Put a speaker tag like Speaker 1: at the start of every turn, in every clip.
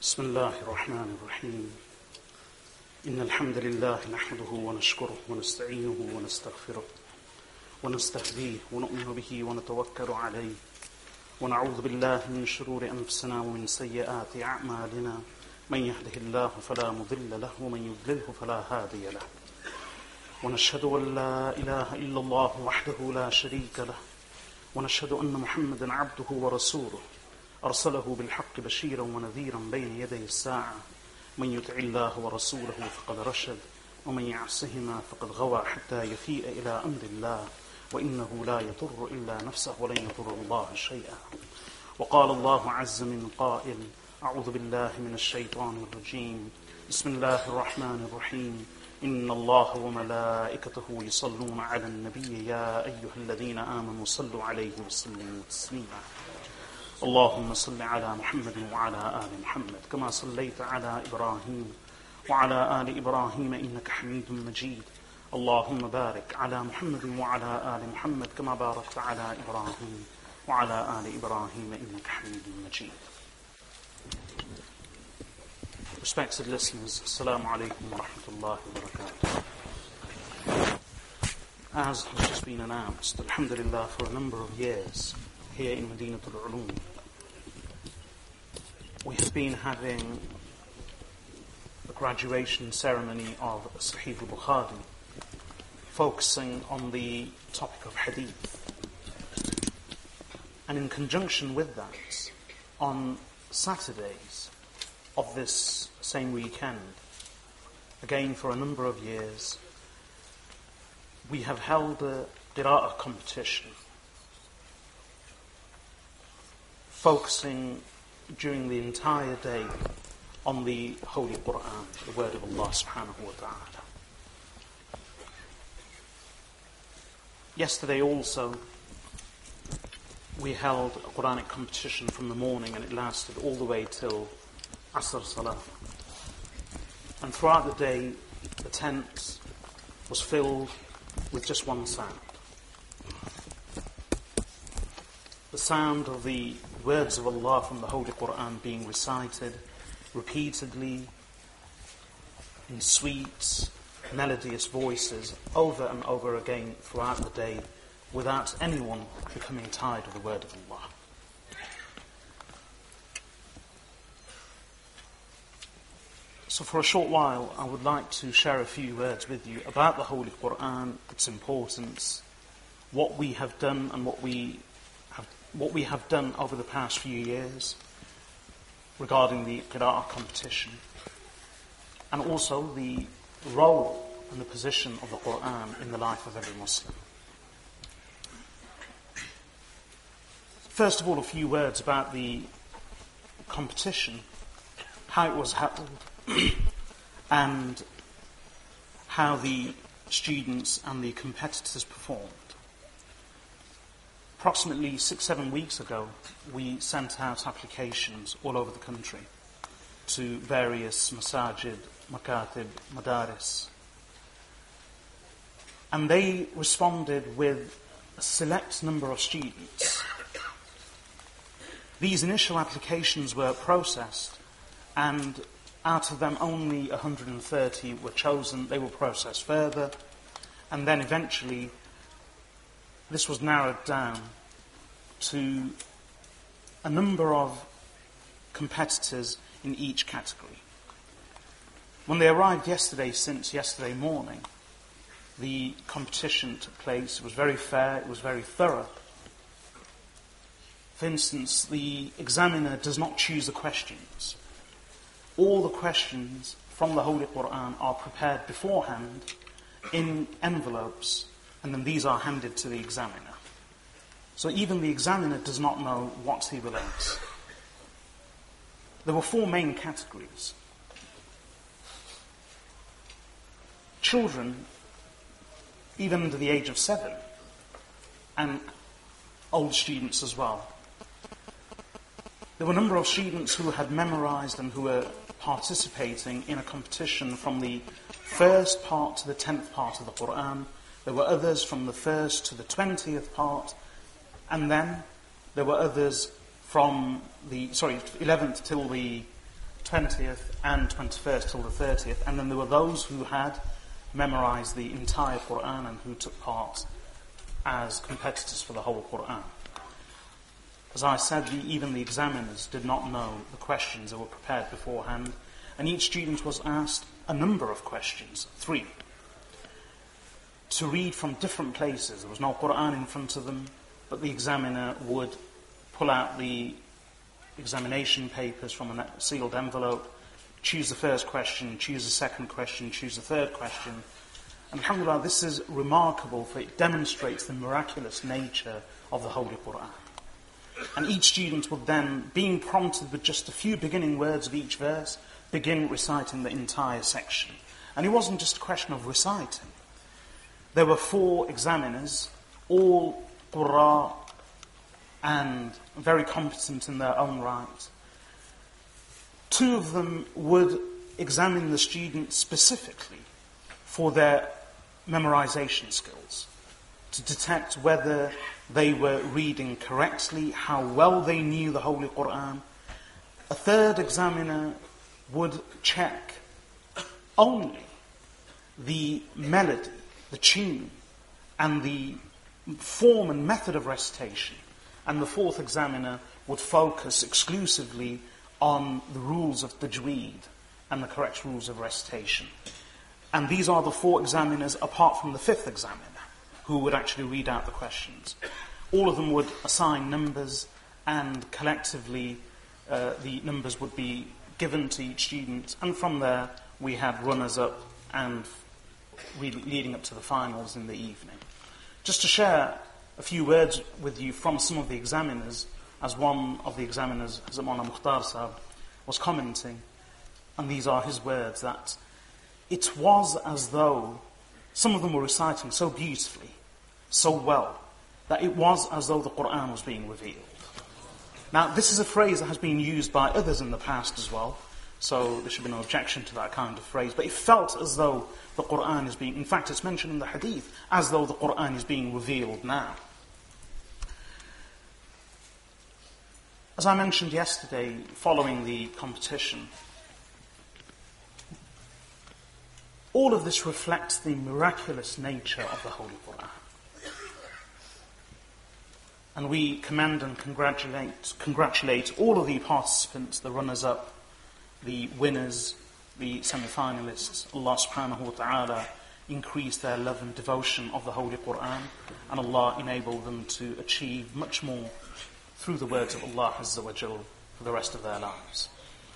Speaker 1: بسم الله الرحمن الرحيم إن الحمد لله نحمده ونشكره ونستعينه ونستغفره ونستهديه ونؤمن به ونتوكل عليه ونعوذ بالله من شرور أنفسنا ومن سيئات أعمالنا من يهده الله فلا مضل له ومن يضلله فلا هادي له ونشهد أن لا إله إلا الله وحده لا شريك له ونشهد أن محمدا عبده ورسوله أرسله بالحق بشيرا ونذيرا بين يدي الساعة من يطع الله ورسوله فقد رشد ومن يعصهما فقد غوى حتى يفيء إلى أمر الله وإنه لا يضر إلا نفسه ولن يضر الله شيئا. وقال الله عز من قائل: أعوذ بالله من الشيطان الرجيم بسم الله الرحمن الرحيم إن الله وملائكته يصلون على النبي يا أيها الذين آمنوا صلوا عليه وسلموا تسليما. اللهم صل على محمد وعلى آل محمد كما صليت على إبراهيم وعلى آل إبراهيم إنك حميد مجيد. اللهم بارك على محمد وعلى آل محمد كما باركت على إبراهيم وعلى آل إبراهيم إنك حميد مجيد. Respected listeners, Assalamu alaikum wa rahmatullahi wa barakatuh. As has just been announced, alhamdulillah, for a number of years here in Madinatul Ulum, we have been having the graduation ceremony of Sahih al-Bukhari, focusing on the topic of hadith. And in conjunction with that, on Saturdays of this same weekend, again for a number of years, we have held a qira'ah competition, focusing during the entire day on the Holy Quran, the word of Allah subhanahu wa ta'ala. Yesterday also, we held a Quranic competition from the morning, and it lasted all the way till Asr Salah. And throughout the day, the tent was filled with just one sound. The sound of the words of Allah from the Holy Quran being recited repeatedly in sweet, melodious voices over and over again throughout the day, without anyone becoming tired of the word of Allah. So for a short while, I would like to share a few words with you about the Holy Quran, its importance, what we have done and what we have done over the past few years regarding the Qira'ah competition, and also the role and the position of the Quran in the life of every Muslim. First of all, a few words about the competition, how it was held, and how the students and the competitors performed. Approximately 6-7 weeks ago, we sent out applications all over the country to various masajid, makatib, madaris. And they responded with a select number of students. These initial applications were processed, and out of them only 130 were chosen. They were processed further, and then eventually this was narrowed down to a number of competitors in each category. When they arrived since yesterday morning, the competition took place. It was very fair, it was very thorough. For instance, the examiner does not choose the questions. All the questions from the Holy Quran are prepared beforehand in envelopes, and then these are handed to the examiner. So even the examiner does not know what he will ask. There were 4 main categories. Children, even under the age of 7, and old students as well. There were a number of students who had memorized and who were participating in a competition from the first part to the 10th part of the Quran. There were others from the 1st to the 20th part, and then there were others from the 11th till the 20th and 21st till the 30th, and then there were those who had memorized the entire Quran and who took part as competitors for the whole Quran. As I said, even the examiners did not know the questions that were prepared beforehand, and each student was asked a number of questions, 3, to read from different places. There was no Quran in front of them, but the examiner would pull out the examination papers from a sealed envelope, choose the first question, choose the second question, choose the third question. And alhamdulillah, this is remarkable, for it demonstrates the miraculous nature of the Holy Quran. And each student would then, being prompted with just a few beginning words of each verse, begin reciting the entire section. And it wasn't just a question of reciting. There were 4 examiners, all Qurra and very competent in their own right. 2 of them would examine the students specifically for their memorization skills, to detect whether they were reading correctly, how well they knew the Holy Quran. A 3rd examiner would check only the melody, the tune, and the form and method of recitation. And the 4th examiner would focus exclusively on the rules of tajweed and the correct rules of recitation. And these are the 4 examiners apart from the 5th examiner, who would actually read out the questions. All of them would assign numbers, and collectively the numbers would be given to each student, and from there we had runners-up and leading up to the finals in the evening. Just to share a few words with you from some of the examiners, as one of the examiners, Hazrat Maulana Mukhtar Sahab, was commenting, and these are his words, that it was as though some of them were reciting so beautifully, so well, that it was as though the Quran was being revealed. Now, this is a phrase that has been used by others in the past as well, so there should be no objection to that kind of phrase, but it felt as though the Quran is being, in fact it's mentioned in the hadith, as though the Quran is being revealed now. As I mentioned yesterday, following the competition, all of this reflects the miraculous nature of the Holy Quran. And we commend and congratulate all of the participants, the runners-up, the winners, the semi-finalists. Allah subhanahu wa ta'ala increase their love and devotion of the Holy Quran, and Allah enable them to achieve much more through the words of Allah Azza wa Jal for the rest of their lives.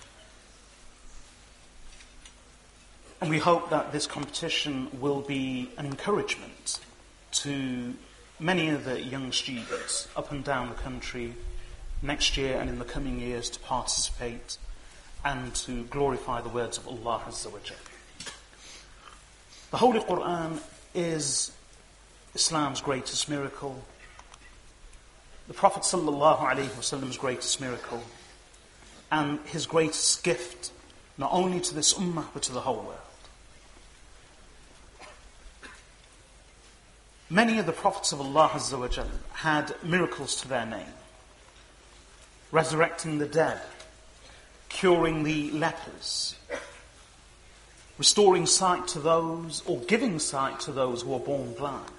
Speaker 1: And we hope that this competition will be an encouragement to many of the young students up and down the country next year and in the coming years to participate and to glorify the words of Allah Azza wa Jal. The Holy Quran is Islam's greatest miracle, the Prophet sallallahu alaihi wasallam's greatest miracle, and his greatest gift, not only to this ummah but to the whole world. Many of the prophets of Allah Azza wa Jal had miracles to their name, resurrecting the dead, curing the lepers, restoring sight to those, or giving sight to those who are born blind,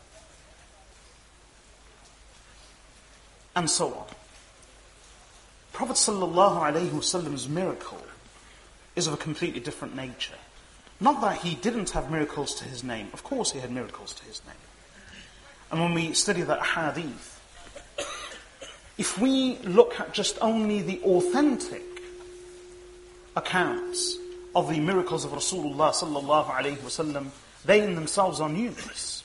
Speaker 1: and so on. Prophet sallallahu alaihi wasallam's miracle is of a completely different nature. Not that he didn't have miracles to his name. Of course he had miracles to his name. And when we study that hadith, if we look at just only the authentic accounts of the miracles of Rasulullah sallallahu alaihi wasallam, they in themselves are numerous.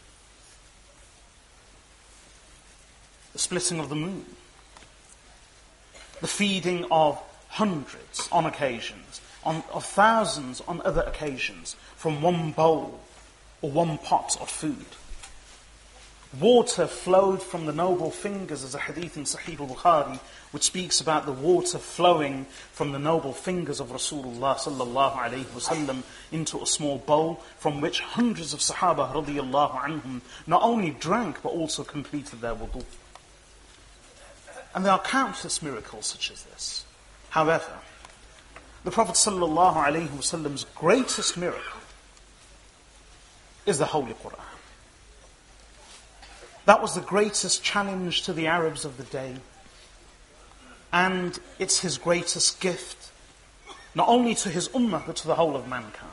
Speaker 1: The splitting of the moon, the feeding of hundreds on occasions, of thousands on other occasions, from one bowl or one pot of food. Water flowed from the noble fingers, as a hadith in Sahih al-Bukhari, which speaks about the water flowing from the noble fingers of Rasulullah sallallahu alayhi wasallam into a small bowl, from which hundreds of Sahaba radiyallahu anhum not only drank but also completed their wudu. And there are countless miracles such as this. However, The Prophet ﷺ's greatest miracle is the Holy Quran. That was the greatest challenge to the Arabs of the day. And it's his greatest gift, not only to his ummah, but to the whole of mankind.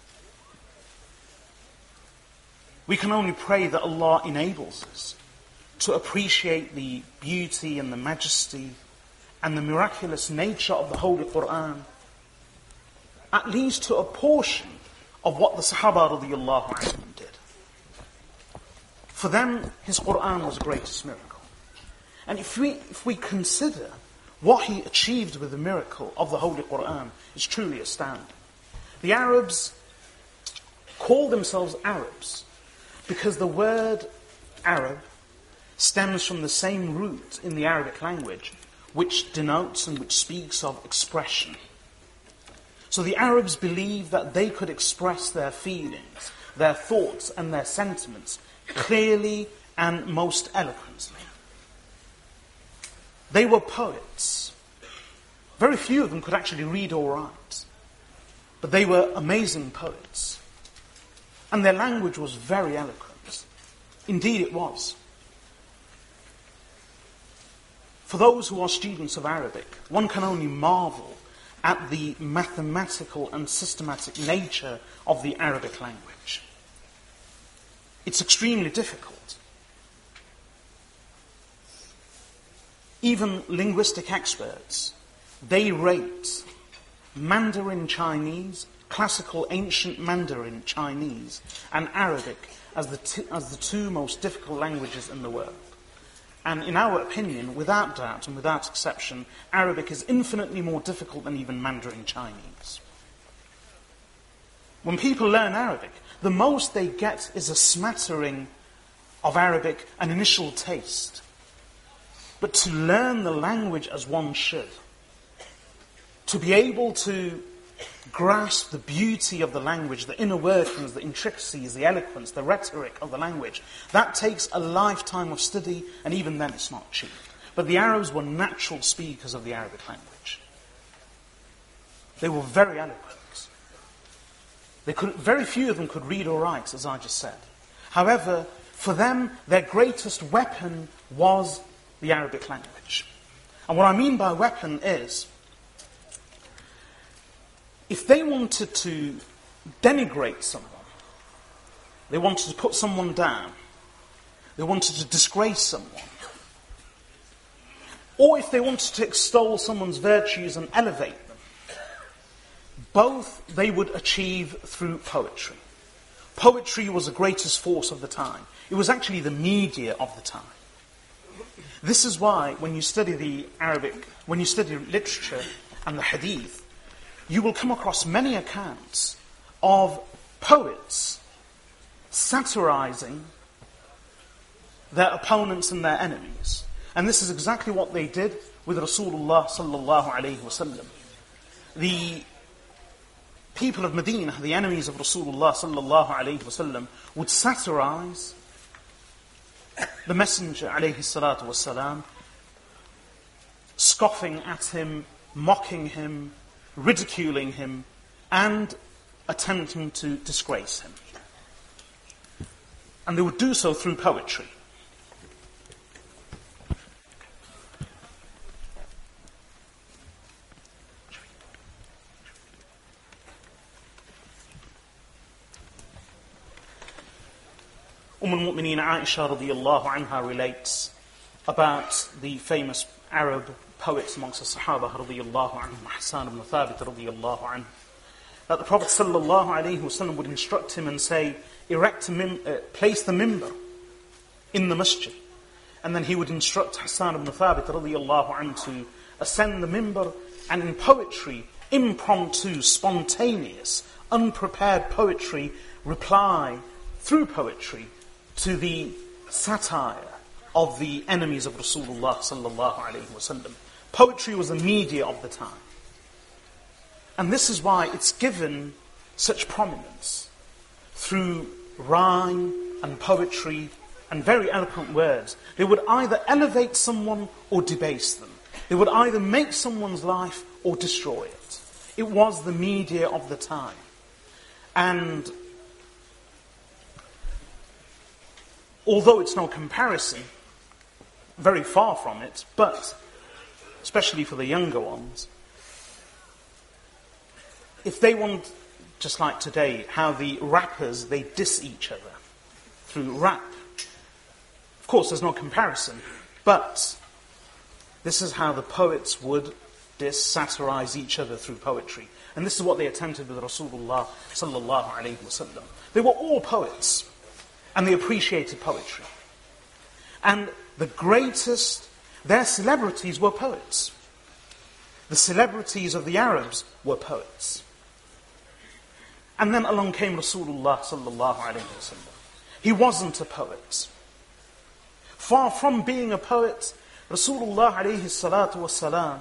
Speaker 1: We can only pray that Allah enables us to appreciate the beauty and the majesty and the miraculous nature of the Holy Quran, at least to a portion of what the Sahaba radiyallahu anhum did. For them, his Quran was the greatest miracle. And if we consider what he achieved with the miracle of the Holy Quran, it's truly astounding. The Arabs call themselves Arabs because the word Arab stems from the same root in the Arabic language, which denotes and which speaks of expression. So the Arabs believed that they could express their feelings, their thoughts and their sentiments clearly and most eloquently. They were poets. Very few of them could actually read or write, but they were amazing poets. And their language was very eloquent. Indeed it was. For those who are students of Arabic, one can only marvel at the mathematical and systematic nature of the Arabic language. It's extremely difficult. Even linguistic experts, they rate Mandarin Chinese, classical ancient Mandarin Chinese, and Arabic as the two most difficult languages in the world. And in our opinion, without doubt and without exception, Arabic is infinitely more difficult than even Mandarin Chinese. When people learn Arabic, the most they get is a smattering of Arabic, an initial taste. But to learn the language as one should, to be able to grasp the beauty of the language, the inner workings, the intricacies, the eloquence, the rhetoric of the language, that takes a lifetime of study, and even then it's not cheap. But the Arabs were natural speakers of the Arabic language. They were very eloquent. Very few of them could read or write, as I just said. However, for them, their greatest weapon was the Arabic language. And what I mean by weapon is, if they wanted to denigrate someone, they wanted to put someone down, they wanted to disgrace someone, or if they wanted to extol someone's virtues and elevate them, both they would achieve through poetry. Poetry was the greatest force of the time. It was actually the media of the time. This is why when you study the Arabic, when you study literature and the hadith, you will come across many accounts of poets satirizing their opponents and their enemies. And this is exactly what they did with Rasulullah sallallahu alayhi wasallam. The people of Medina, the enemies of Rasulullah sallallahu alayhi wasallam, would satirize the Messenger alayhi salatu wasalam, scoffing at him, mocking him, ridiculing him, and attempting to disgrace him. And they would do so through poetry. al-Mu'mineen Aisha radiyallahu anha relates about the famous Arab poets amongst the Sahaba radiyallahu anhum, Hassan ibn Thabit radiyallahu anhu, that the Prophet sallallahu alayhi wasallam would instruct him and say, place the mimbar in the masjid. And then he would instruct Hassan ibn Thabit radiyallahu anhu to ascend the mimbar, and in poetry, impromptu, spontaneous, unprepared poetry, reply through poetry to the satire of the enemies of Rasulullah sallallahu alayhi wasallam. Poetry was the media of the time. And this is why it's given such prominence through rhyme and poetry and very eloquent words. They would either elevate someone or debase them. They would either make someone's life or destroy it. It was the media of the time. And although it's no comparison, very far from it, but especially for the younger ones, if they want, just like today, how the rappers, they diss each other through rap. Of course, there's no comparison, but this is how the poets would satirize each other through poetry. And this is what they attempted with Rasulullah sallallahu alayhi wasallam. They were all poets, and they appreciated poetry. And the greatest, their celebrities were poets. The celebrities of the Arabs were poets. And then along came Rasulullah sallallahu alayhi wasallam. He wasn't a poet. Far from being a poet, Rasulullah alayhi salatu wasalam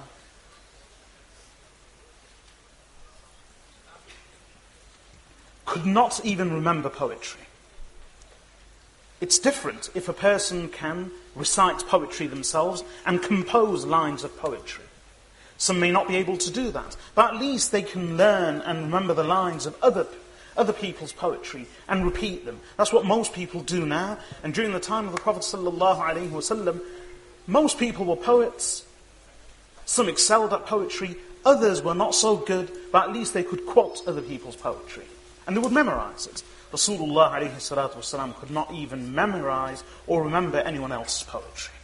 Speaker 1: could not even remember poetry. It's different if a person can recite poetry themselves and compose lines of poetry. Some may not be able to do that, but at least they can learn and remember the lines of other people's poetry and repeat them. That's what most people do now. And during the time of the Prophet ﷺ, most people were poets. Some excelled at poetry. Others were not so good, but at least they could quote other people's poetry. And they would memorize it. Rasulullah ﷺ could not even memorize or remember anyone else's poetry.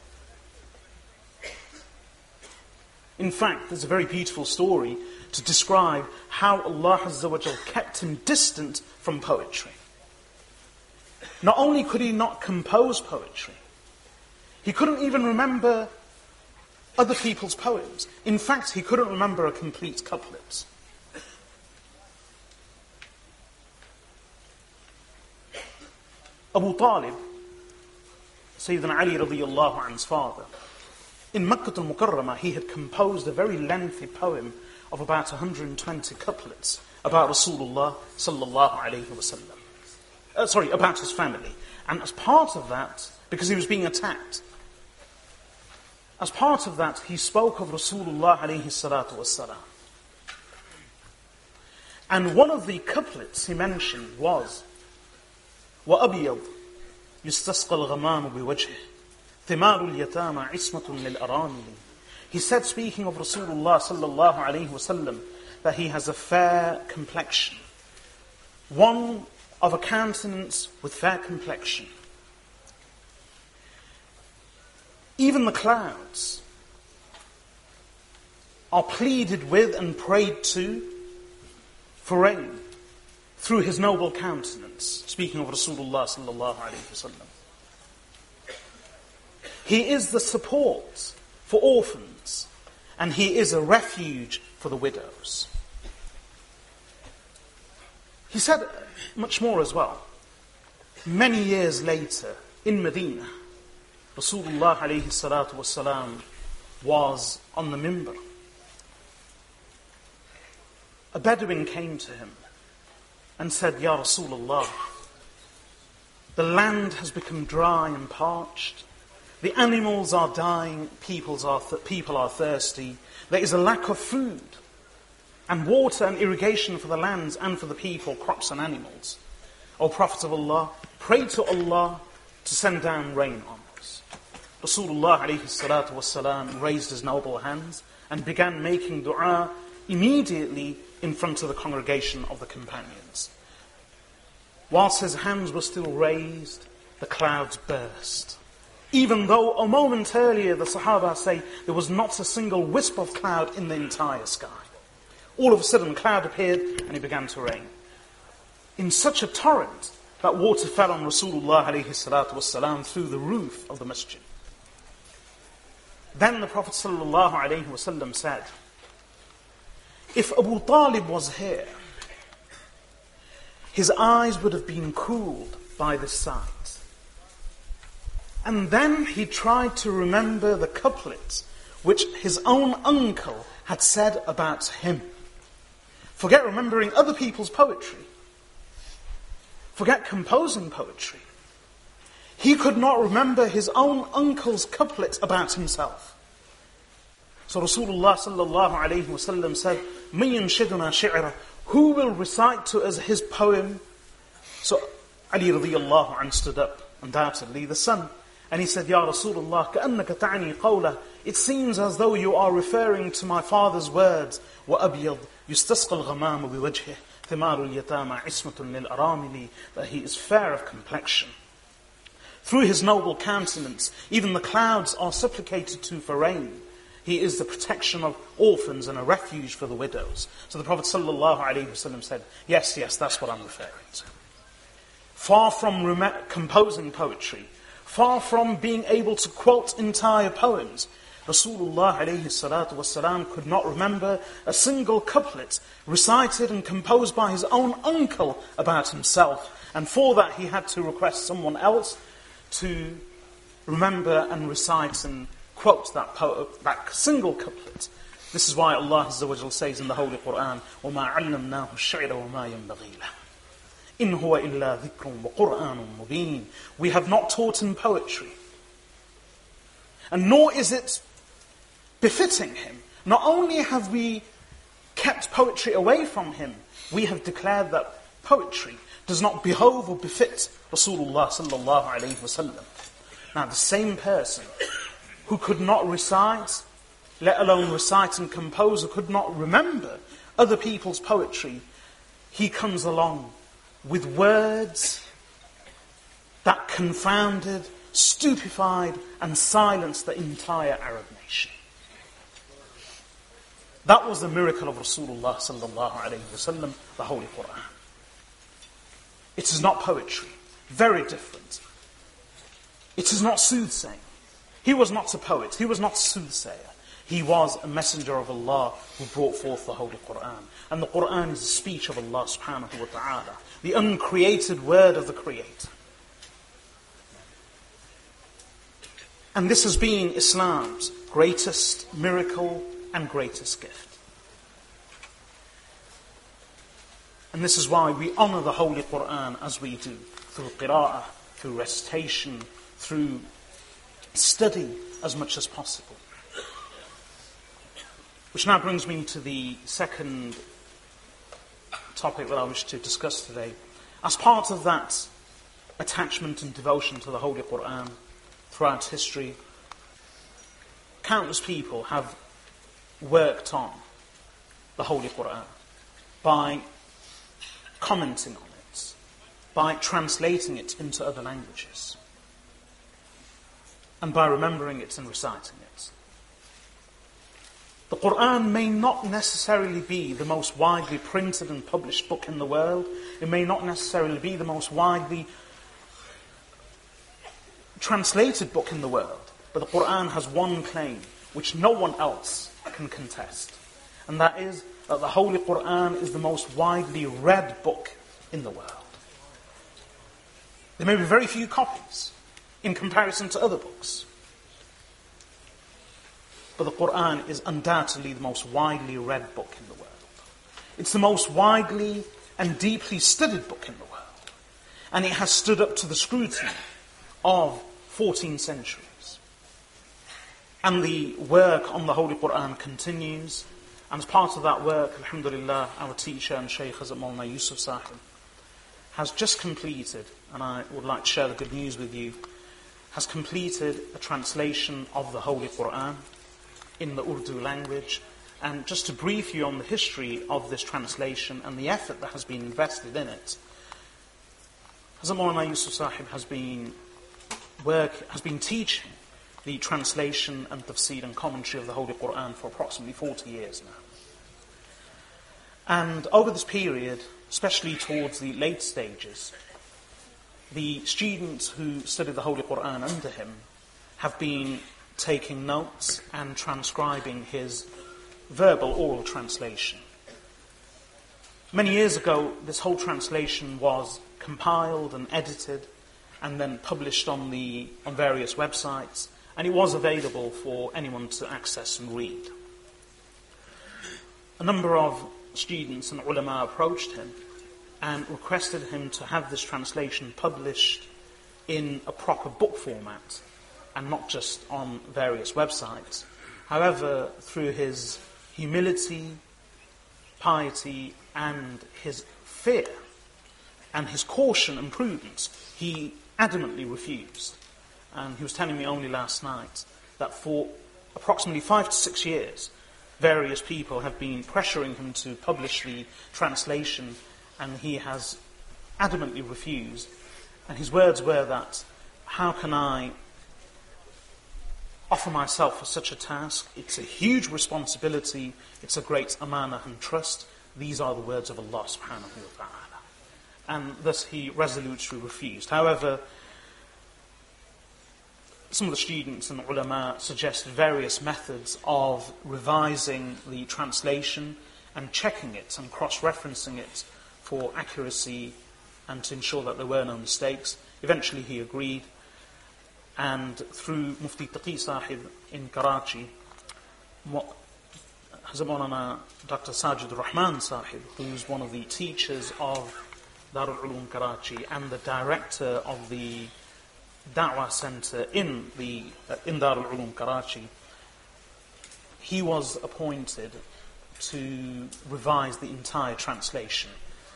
Speaker 1: In fact, there's a very beautiful story to describe how Allah Azza wa Jal kept him distant from poetry. Not only could he not compose poetry, he couldn't even remember other people's poems. In fact, he couldn't remember a complete couplet. Abu Talib, Sayyidina Ali radiyallahu anhu's father, in Makkah al-Mukarramah, he had composed a very lengthy poem of about 120 couplets about Rasulullah sallallahu alayhi wasallam. About his family. And as part of that, because he was being attacked, as part of that, he spoke of Rasulullah alayhi salatu wasalam. And one of the couplets he mentioned was, وَأَبْيَضْ يُسْتَسْقَى الْغَمَامُ بِوَجْهِهِ ثِمَارُ الْيَتَامَ عِصْمَةٌ لِلْأَرَامِلِ. He said, speaking of Rasulullah sallallahu alayhi wasallam, that he has a fair complexion. One of a countenance with fair complexion. Even the clouds are pleaded with and prayed to for rain through his noble countenance. Speaking of Rasulullah sallallahu alayhi wasallam. He is the support for orphans, and he is a refuge for the widows. He said much more as well. Many years later, in Medina, Rasulullah alayhi salatu wasalam was on the minbar. A Bedouin came to him and said, Ya Rasulullah, the land has become dry and parched. The animals are dying, people are thirsty. There is a lack of food and water and irrigation for the lands and for the people, crops and animals. O Prophet of Allah, pray to Allah to send down rain on us. Rasulullah alayhi salatu wasalam raised his noble hands and began making dua immediately in front of the congregation of the companions. Whilst his hands were still raised, the clouds burst. Even though a moment earlier, the Sahaba say, there was not a single wisp of cloud in the entire sky. All of a sudden, a cloud appeared and it began to rain. In such a torrent that water fell on Rasulullah alayhi salatu wasalam through the roof of the masjid. Then the Prophet sallallahu alayhi wasallam said, if Abu Talib was here, his eyes would have been cooled by this sight. And then he tried to remember the couplets which his own uncle had said about him. Forget remembering other people's poetry. Forget composing poetry. He could not remember his own uncle's couplet about himself. So Rasulullah sallallahu alayhi wasallam said, مَن ينشدنا شعره, who will recite to us his poem? So Ali radiyallahu anhu stood up, undoubtedly the son, and he said, Ya Rasulullah, كَأَنَّكَ تَعْنِي قَوْلَهُ, it seems as though you are referring to my father's words, وَأَبْيَضْ يُسْتَسْقَى الْغَمَامُ بِوَجْهِهِ ثِمَارُ الْيَتَامَى عِصْمَةٌ لِلْأَرَامِلِ, that he is fair of complexion. Through his noble countenance, even the clouds are supplicated to for rain. He is the protection of orphans and a refuge for the widows. So the Prophet ﷺ said, yes, that's what I'm referring to. Far from composing poetry, far from being able to quote entire poems, Rasulullah ﷺ could not remember a single couplet recited and composed by his own uncle about himself. And for that he had to request someone else to remember and recite and quote that single couplet. This is why Allah Azza wa Jal says in the Holy Quran, وَمَا عَلَّمْنَاهُ الشِّعْرَ وَمَا يَنْبَغِي لَهُ إِنْ هُوَ إِلَّا ذِكْرٌ وَقُرْآنٌ مُبِينٌ. We have not taught him poetry. And nor is it befitting him. Not only have we kept poetry away from him, we have declared that poetry does not behove or befit Rasulullah sallallahu alayhi wasallam. Now the same person who could not recite, let alone recite and compose, or could not remember other people's poetry, he comes along with words that confounded, stupefied, and silenced the entire Arab nation. That was the miracle of Rasulullah sallallahu alayhi wasallam, the Holy Quran. It is not poetry. Very different. It is not soothsaying. He was not a poet. He was not a soothsayer. He was a messenger of Allah who brought forth the Holy Quran. And the Quran is the speech of Allah subhanahu wa ta'ala, the uncreated word of the Creator. And this has been Islam's greatest miracle and greatest gift. And this is why we honor the Holy Quran as we do, through qira'ah, through recitation, through study as much as possible. Which now brings me to the second topic that I wish to discuss today. As part of that attachment and devotion to the Holy Quran throughout history, countless people have worked on the Holy Quran by commenting on it, by translating it into other languages, and by remembering it and reciting it. The Quran may not necessarily be the most widely printed and published book in the world. It may not necessarily be the most widely translated book in the world. But the Quran has one claim which no one else can contest. And that is that the Holy Quran is the most widely read book in the world. There may be very few copies in comparison to other books. But the Quran is undoubtedly the most widely read book in the world. It's the most widely and deeply studied book in the world. And it has stood up to the scrutiny of 14 centuries. And the work on the Holy Quran continues. And as part of that work, alhamdulillah, our teacher and Shaykh Hazrat Maulana Yusuf Sahib has just completed, and I would like to share the good news with you, has completed a translation of the Holy Quran in the Urdu language. And just to brief you on the history of this translation and the effort that has been invested in it, Hazrat Maulana Yusuf Sahib has been teaching the translation and tafsir and commentary of the Holy Quran for approximately 40 years now. And over this period, especially towards the late stages, the students who studied the Holy Quran under him have been taking notes and transcribing his verbal oral translation. Many years ago, this whole translation was compiled and edited and then published on various websites, and it was available for anyone to access and read. A number of students and ulama approached him and requested him to have this translation published in a proper book format and not just on various websites. However, through his humility, piety, and his fear, and his caution and prudence, he adamantly refused. And he was telling me only last night that for approximately 5 to 6 years, various people have been pressuring him to publish the translation, and he has adamantly refused. And his words were that, how can I offer myself for such a task? It's a huge responsibility, it's a great amanah and trust. These are the words of Allah subhanahu wa ta'ala. And thus he resolutely refused. However, some of the students and ulama suggested various methods of revising the translation and checking it and cross-referencing it for accuracy and to ensure that there were no mistakes. Eventually he agreed, and through Mufti Taqi Sahib in Karachi, Hazrat Maulana Dr. Sajid Rahman Sahib, who's one of the teachers of Darul Uloom Karachi and the director of the Da'wah Center in Darul Uloom Karachi, he was appointed to revise the entire translation.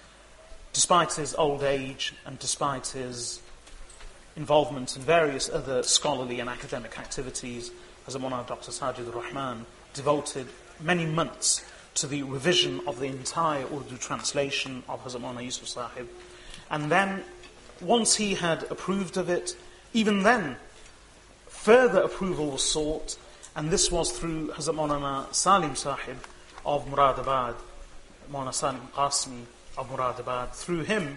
Speaker 1: Despite his old age and despite his involvement in various other scholarly and academic activities, Hazrat Maulana Dr. Sajid Rahman devoted many months to the revision of the entire Urdu translation of Hazrat Maulana Yusuf Sahib. And then, once he had approved of it, even then, further approval was sought, and this was through Hazrat Maulana Salim Sahib of Muradabad, Maulana Salim Qasmi of Muradabad. Through him,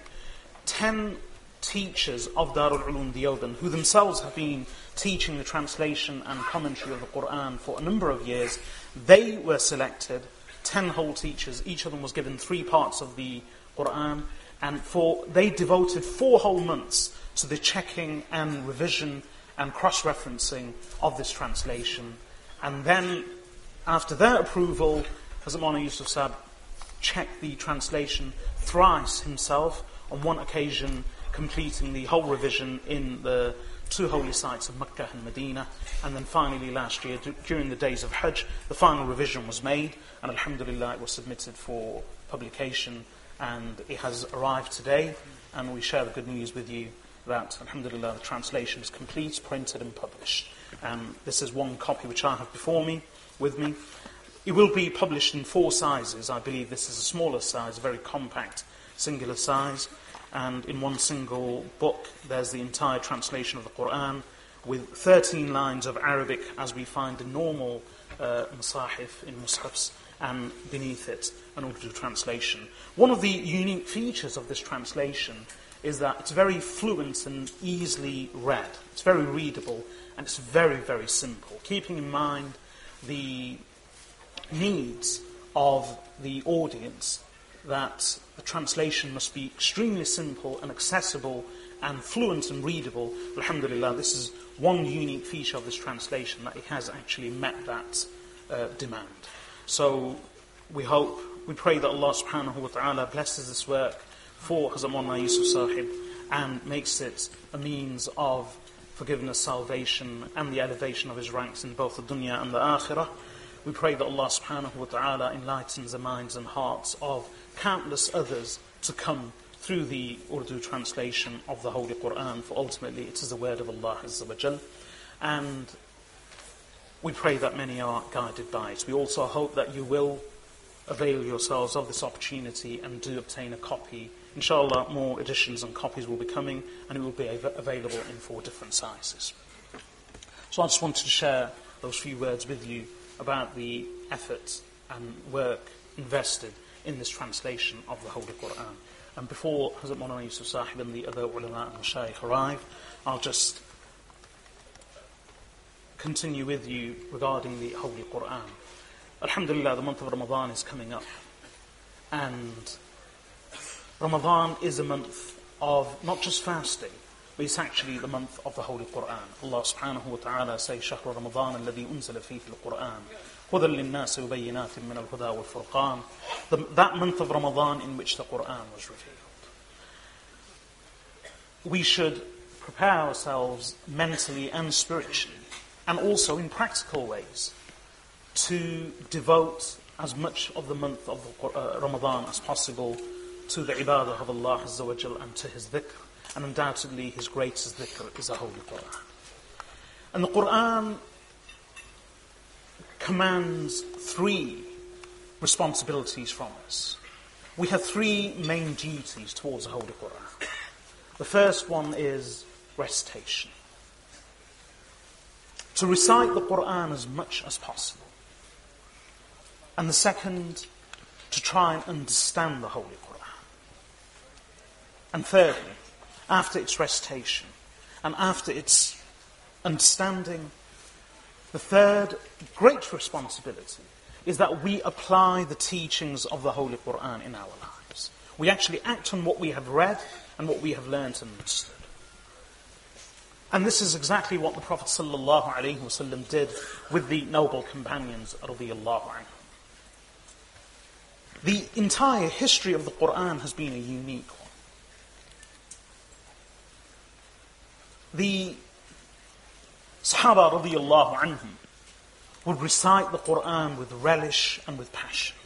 Speaker 1: 10 teachers of Darul Uloom Deoband, who themselves have been teaching the translation and commentary of the Qur'an for a number of years, they were selected, 10 whole teachers. Each of them was given 3 parts of the Qur'an, and they devoted 4 whole months to the checking and revision and cross-referencing of this translation. And then, after their approval, Hazrat Maulana Yusuf Sahib checked the translation thrice himself, on one occasion completing the whole revision in the 2 holy sites of Mecca and Medina, and then finally last year, during the days of Hajj, the final revision was made, and alhamdulillah it was submitted for publication, and it has arrived today, and we share the good news with you that, alhamdulillah, the translation is complete, printed and published. And this is one copy which I have before me, with me. It will be published in 4 sizes. I believe this is a smaller size, a very compact, singular size. And in one single book, there's the entire translation of the Qur'an, with 13 lines of Arabic, as we find in normal masahif, in mushafs, and beneath it, an Urdu translation. One of the unique features of this translation is that it's very fluent and easily read. It's very readable, and it's very, very simple, keeping in mind the needs of the audience, that the translation must be extremely simple and accessible and fluent and readable. Alhamdulillah, this is one unique feature of this translation, that it has actually met that demand. So we pray that Allah subhanahu wa ta'ala blesses this work for Hazrat Maulana Yusuf Sahib and makes it a means of forgiveness, salvation and the elevation of his ranks in both the dunya and the akhirah. We pray that Allah subhanahu wa ta'ala enlightens the minds and hearts of countless others to come through the Urdu translation of the Holy Qur'an, for ultimately it is the word of Allah Azza wa Jal, and we pray that many are guided by it. We also hope that you will avail yourselves of this opportunity and do obtain a copy. Inshallah, more editions and copies will be coming, and it will be available in 4 different sizes. So I just wanted to share those few words with you about the effort and work invested in this translation of the Holy Qur'an. And before Hazrat Maulana Yusuf Sahib and the other ulama and shaykh arrive, I'll just continue with you regarding the Holy Qur'an. Alhamdulillah, the month of Ramadan is coming up. And Ramadan is a month of not just fasting, but it's actually the month of the Holy Qur'an. Allah subhanahu wa ta'ala says, شهر رمضان الذي أنزل فيه القرآن هدى للناس وبينات من الهدى والفرقان. That month of Ramadan in which the Qur'an was revealed. We should prepare ourselves mentally and spiritually, and also in practical ways, to devote as much of the month of Ramadan as possible to the ibadah of Allah Azza wa Jal and to His dhikr. And undoubtedly His greatest dhikr is the Holy Quran. And the Quran commands 3 responsibilities from us. We have 3 main duties towards the Holy Quran. The first one is recitation. To recite the Quran as much as possible. And the second, to try and understand the Holy Quran. And thirdly, after its recitation and after its understanding, the third great responsibility is that we apply the teachings of the Holy Quran in our lives. We actually act on what we have read and what we have learnt and understood. And this is exactly what the Prophet ﷺ did with the noble companions radiyallahu anhum. The entire history of the Quran has been a unique one. The Sahaba radiyallahu anhum would recite the Quran with relish and with passion.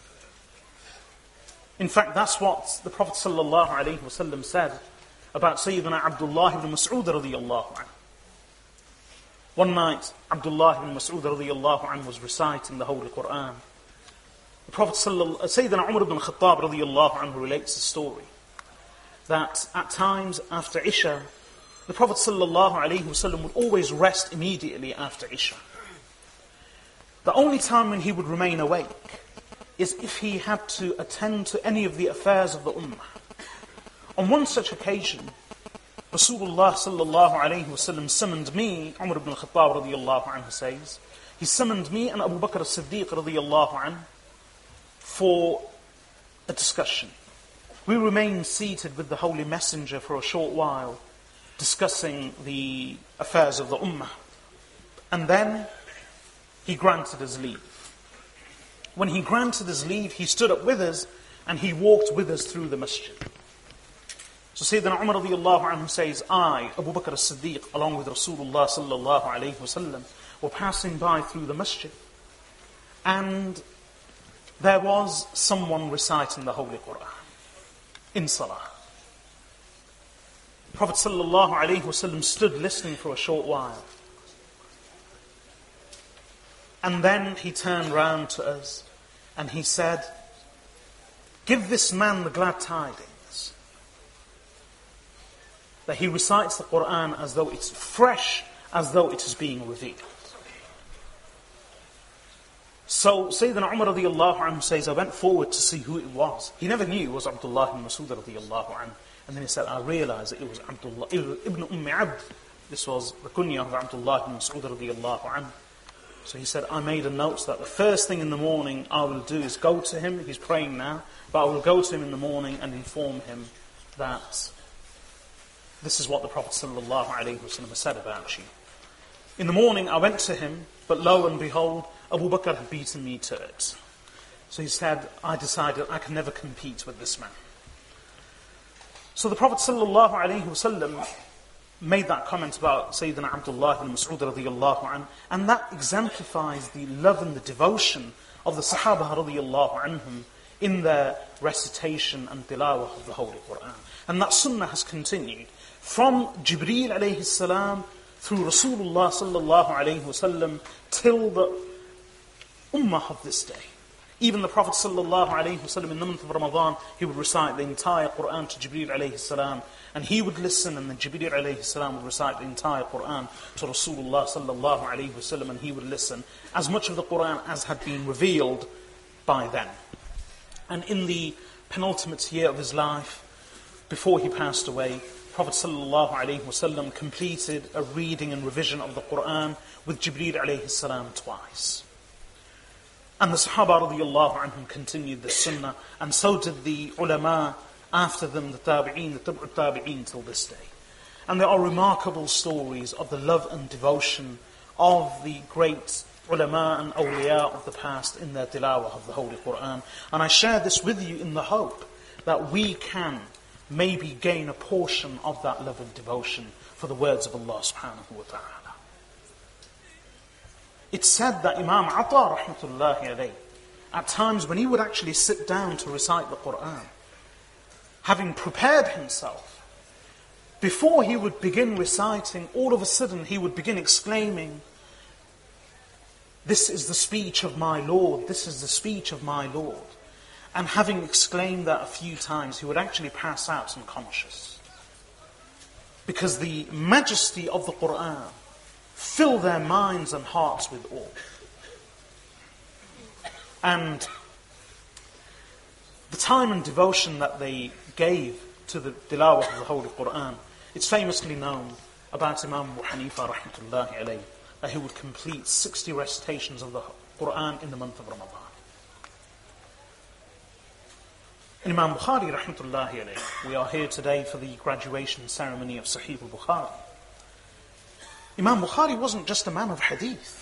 Speaker 1: In fact, that's what the Prophet ﷺ said about Sayyidina Abdullah ibn Mas'ud radiyallahu anhu. One night, Abdullah ibn Mas'ud radiyallahu anhu was reciting the Holy Quran. The Prophet Sayyidina Umar ibn Khattab radiyallahu anhu relates the story that at times after Isha, the Prophet ﷺ would always rest immediately after Isha. The only time when he would remain awake is if he had to attend to any of the affairs of the Ummah. On one such occasion, Rasulullah ﷺ summoned me, Umar ibn Khattab radiyallahu anhu says, he summoned me and Abu Bakr as-Siddiq radiyallahu anhu for a discussion. We remained seated with the Holy Messenger for a short while, discussing the affairs of the Ummah. And then he granted us leave. When he granted us leave, he stood up with us and he walked with us through the masjid. So Sayyidina Umar radiyallahu anhu says, I, Abu Bakr as-Siddiq, along with Rasulullah sallallahu alayhi wasallam, were passing by through the masjid. And there was someone reciting the Holy Quran in salah. Prophet sallallahu alayhi wasallam stood listening for a short while. And then he turned round to us and he said, give this man the glad tidings that he recites the Quran as though it's fresh, as though it is being revealed. So Sayyidina Umar radiyallahu anhu says, I went forward to see who it was. He never knew it was Abdullah ibn Mas'ud radiyallahu anhu. And then he said, I realized that it was Abdullah ibn Abd. This was the kunya of Abdullah ibn Mas'ud radiyallahu anhu. So he said, I made a note that the first thing in the morning I will do is go to him. He's praying now. But I will go to him in the morning and inform him that this is what the Prophet sallallahu alaihi wasallam has said about you. In the morning I went to him, but lo and behold, Abu Bakr had beaten me to it. So he said, I decided I can never compete with this man. So the Prophet sallallahu alaihi wasallam made that comment about Sayyidina Abdullah ibn Mas'ud radiyallahu anhu, and that exemplifies the love and the devotion of the Sahaba radiyallahu anhum in their recitation and tilawah of the Holy Quran. And that sunnah has continued from Jibreel alayhi salam through Rasulullah sallallahu alayhi wasallam till the ummah of this day. Even the Prophet sallallahu alayhi wasallam in the month of Ramadan, he would recite the entire Quran to Jibreel alayhi salam, and he would listen, and then Jibreel alayhi salam would recite the entire Quran to Rasulullah sallallahu alayhi wasallam, and he would listen as much of the Quran as had been revealed by then. And in the penultimate year of his life, before he passed away, Prophet sallallahu alayhi wasallam completed a reading and revision of the Quran with Jibreel alayhi salam twice. And the Sahaba radiyallahu anhum continued the sunnah, and so did the ulama after them, the tabi'een, the tabi'ut tabi'een till this day. And there are remarkable stories of the love and devotion of the great ulama and awliya of the past in their tilawah of the Holy Quran. And I share this with you in the hope that we can maybe gain a portion of that love and devotion for the words of Allah subhanahu wa ta'ala. It's said that Imam Ata rahmatullahi alayhi, at times when he would actually sit down to recite the Qur'an, having prepared himself, before he would begin reciting, all of a sudden he would begin exclaiming, "This is the speech of my Lord, this is the speech of my Lord." And having exclaimed that a few times, he would actually pass out unconscious. Because the majesty of the Qur'an filled their minds and hearts with awe. And the time and devotion that they gave to the tilawah of the Holy Qur'an, it's famously known about Imam Abu Hanifa rahmatullahi alayhi, that he would complete 60 recitations of the Qur'an in the month of Ramadan. And Imam Bukhari rahmatullahi alayhi, we are here today for the graduation ceremony of Sahih al-Bukhari. Imam Bukhari wasn't just a man of hadith.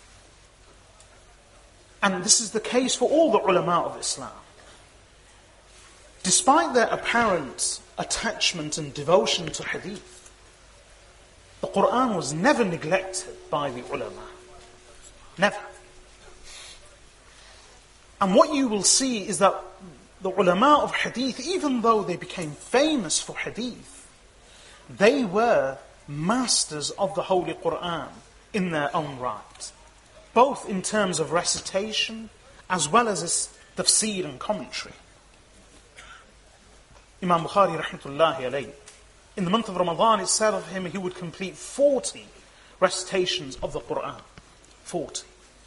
Speaker 1: And this is the case for all the ulama of Islam. Despite their apparent attachment and devotion to hadith, the Qur'an was never neglected by the ulama. Never. And what you will see is that the ulama of hadith, even though they became famous for hadith, they were masters of the Holy Qur'an in their own right, both in terms of recitation as well as its tafsir and commentary. Imam Bukhari rahmatullahi alayhi, in the month of Ramadan, it said of him he would complete 40 recitations of the Qur'an. 40.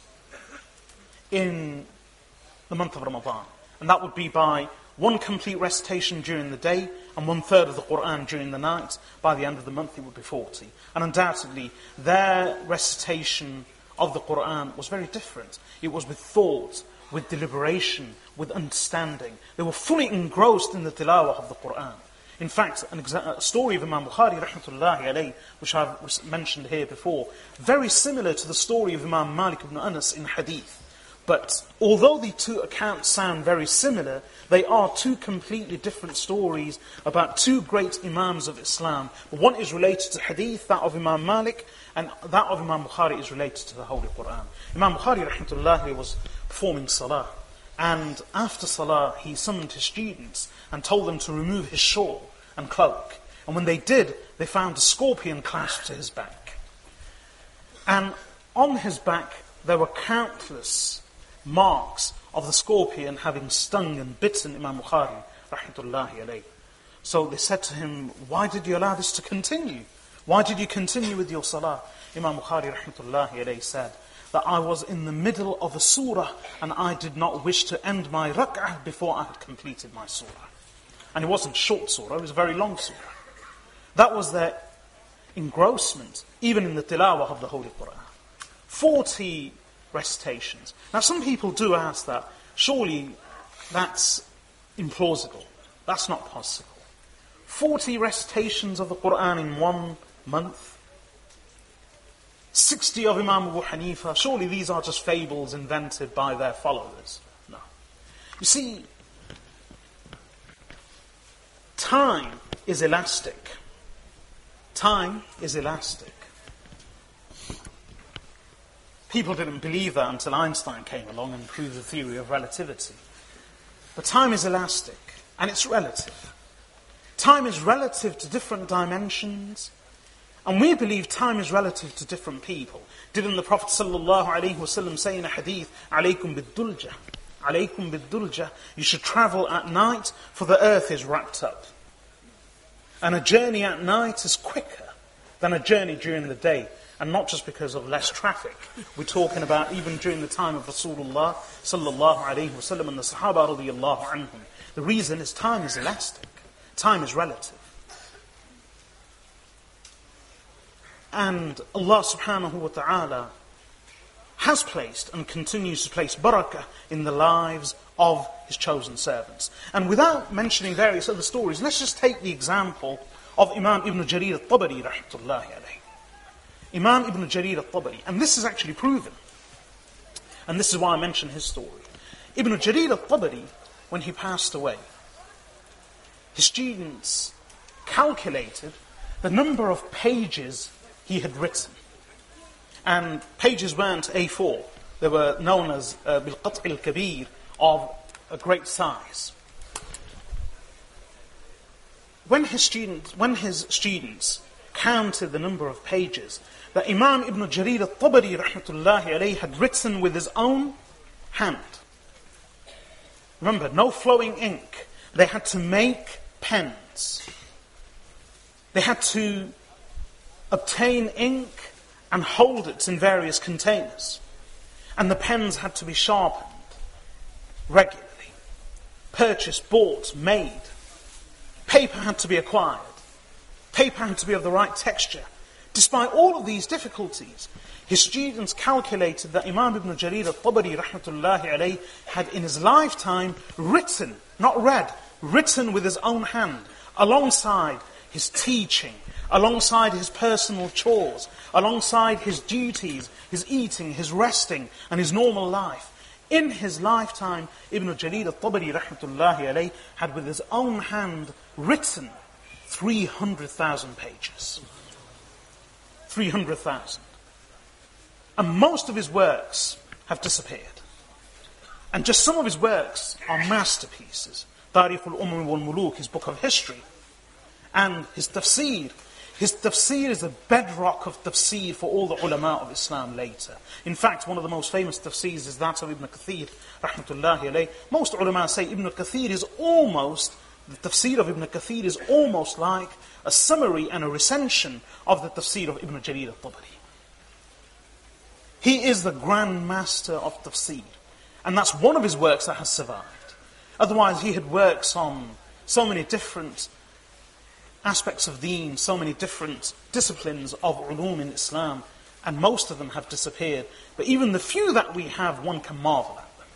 Speaker 1: In the month of Ramadan. And that would be by one complete recitation during the day and 1/3 of the Qur'an during the night. By the end of the month it would be 40. And undoubtedly their recitation of the Qur'an was very different. It was with thought, with deliberation, with understanding. They were fully engrossed in the tilawah of the Qur'an. In fact, a story of Imam Bukhari rahmatullahi alayhi, which I've mentioned here before, very similar to the story of Imam Malik ibn Anas in hadith. But although the two accounts sound very similar, they are two completely different stories about two great Imams of Islam. One is related to hadith, that of Imam Malik, and that of Imam Bukhari is related to the Holy Qur'an. Imam Bukhari rahmatullahi was performing salah, and after salah he summoned his students and told them to remove his shawl and cloak. And when they did, they found a scorpion clasped to his back. And on his back there were countless marks of the scorpion having stung and bitten Imam Bukhari rahmatullahi alayhi. So they said to him, "Why did you allow this to continue? Why did you continue with your salah?" Imam Bukhari rahmatullahi alayhi said that I was in the middle of a surah and I did not wish to end my rak'ah before I had completed my surah. And it wasn't short surah, it was a very long surah. That was their engrossment, even in the tilawah of the Holy Qur'an. 40 recitations. Now some people do ask that, surely that's implausible. That's not possible. 40 recitations of the Qur'an in 1 month. 60 of Imam Abu Hanifa. Surely these are just fables invented by their followers. No. You see, time is elastic. Time is elastic. People didn't believe that until Einstein came along and proved the theory of relativity. But time is elastic, and it's relative. Time is relative to different dimensions, and we believe time is relative to different people. Didn't the Prophet ﷺ say in a hadith, "Alaykum bid-dulja, alaykum bid-dulja," you should travel at night, for the earth is wrapped up. And a journey at night is quicker than a journey during the day. And not just because of less traffic. We're talking about even during the time of Rasulullah sallallahu alayhi wasallam and the Sahaba radiyallahu anhum. The reason is time is elastic. Time is relative. And Allah subhanahu wa ta'ala has placed and continues to place barakah in the lives of His chosen servants. And without mentioning various other stories, let's just take the example of Imam Ibn Jarir al-Tabari rahmatullahi alayhi. Imam Ibn Jarir al-Tabari, and this is actually proven. And this is why I mention his story. Ibn Jarir al-Tabari, when he passed away, his students calculated the number of pages he had written. And pages weren't A4. They were known as bil-qat' al-kabir, of a great size. When his students counted the number of pages that Imam Ibn Jarir al-Tabari rahmatullahi alayhi had written with his own hand. Remember, no flowing ink. They had to make pens. They had to obtain ink and hold it in various containers. And the pens had to be sharpened regularly. Purchased, bought, made. Paper had to be acquired. Paper had to be of the right texture. Despite all of these difficulties, his students calculated that Imam Ibn Jarir al-Tabari rahmatullahi alayhi had in his lifetime written, not read, written with his own hand, alongside his teaching, alongside his personal chores, alongside his duties, his eating, his resting, and his normal life. In his lifetime, Ibn Jarir al-Tabari rahmatullahi alayhi had with his own hand written 300,000 pages. 300,000. And most of his works have disappeared. And just some of his works are masterpieces. Tarikh al-Umam wal-Muluk, his book of history. And his tafsir. His tafsir is a bedrock of tafsir for all the ulama of Islam later. In fact, one of the most famous tafsirs is that of Ibn Kathir, rahmatullahi alayh. Most ulama say Ibn Kathir is almost, the tafsir of Ibn Kathir is almost like a summary and a recension of the tafsir of Ibn Jarir al-Tabari. He is the grand master of tafsir. And that's one of his works that has survived. Otherwise, he had works on so many different aspects of deen, so many different disciplines of ulum in Islam, and most of them have disappeared. But even the few that we have, one can marvel at them.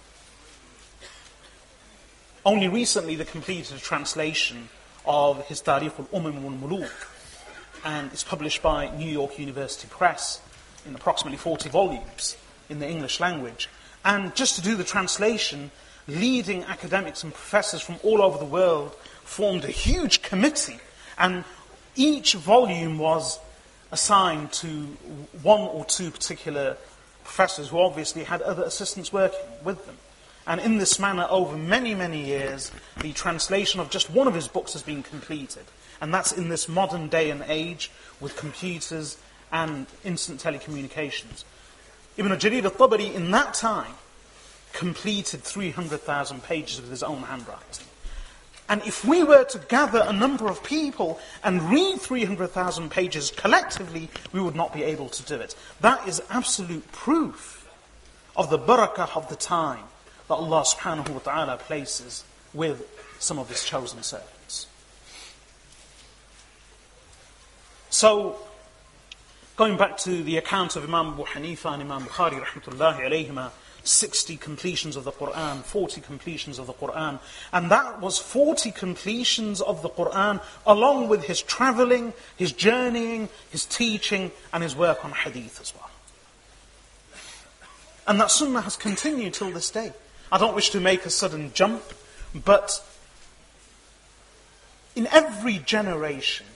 Speaker 1: Only recently they completed a translation of his Tarikh al-Umam wal-Muluk, and it's published by New York University Press in approximately 40 volumes in the English language. And just to do the translation, leading academics and professors from all over the world formed a huge committee, and each volume was assigned to one or two particular professors who obviously had other assistants working with them. And in this manner, over many, many years, the translation of just one of his books has been completed. And that's in this modern day and age with computers and instant telecommunications. Ibn Jarir al-Tabari, in that time, completed 300,000 pages with his own handwriting. And if we were to gather a number of people and read 300,000 pages collectively, we would not be able to do it. That is absolute proof of the barakah of the time that Allah subhanahu wa ta'ala places with some of his chosen servants. So, going back to the account of Imam Abu Hanifa and Imam Bukhari rahmatullahi alayhima, 60 completions of the Qur'an, 40 completions of the Qur'an. And that was 40 completions of the Qur'an along with his travelling, his journeying, his teaching, and his work on hadith as well. And that sunnah has continued till this day. I don't wish to make a sudden jump, but in every generation,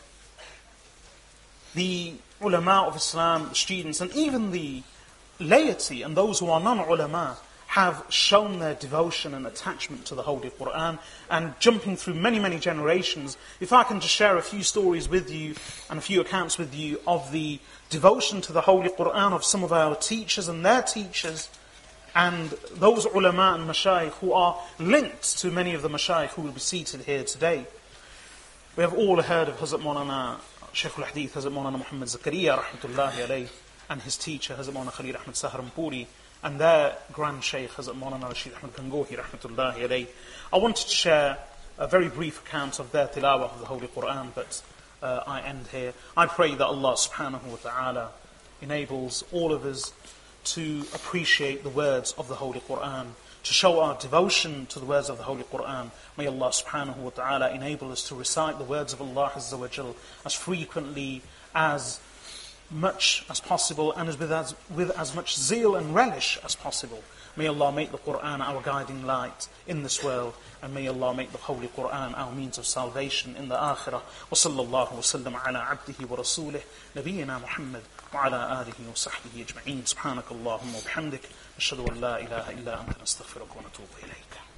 Speaker 1: the ulama of Islam, the students, and even the laity and those who are non-ulama have shown their devotion and attachment to the Holy Qur'an. And jumping through many, many generations, if I can just share a few stories with you and a few accounts with you of the devotion to the Holy Qur'an of some of our teachers and their teachers, and those ulama and mashayikh who are linked to many of the mashayikh who will be seated here today. We have all heard of Hazrat Maulana Shaykh al-Hadith, Hazrat Maulana Muhammad Zakaria rahmatullahi alayhi, and his teacher Hazrat Maulana Khalil Ahmad Saharanpuri, and their grand Shaykh Hazrat Maulana Rashid Ahmad Gangohi rahmatullahi alayhi. I wanted to share a very brief account of their tilawah of the Holy Qur'an, but I end here. I pray that Allah subhanahu wa ta'ala enables all of us to appreciate the words of the Holy Qur'an, to show our devotion to the words of the Holy Qur'an. May Allah subhanahu wa ta'ala enable us to recite the words of Allah Azza wa Jal as frequently, as much as possible, and with as much zeal and relish as possible. May Allah make the Qur'an our guiding light in this world, and may Allah make the Holy Qur'an our means of salvation in the Akhirah. Wa sallallahu wa sallam ala abdihi wa rasulih, nabiyyina Muhammad wa ala alihi wa sahbihi ajma'een. Subhanakallahumma wa bihamdik, nashhadu an la ilaha illa anta nastaghfiruka wa natubu ilayk.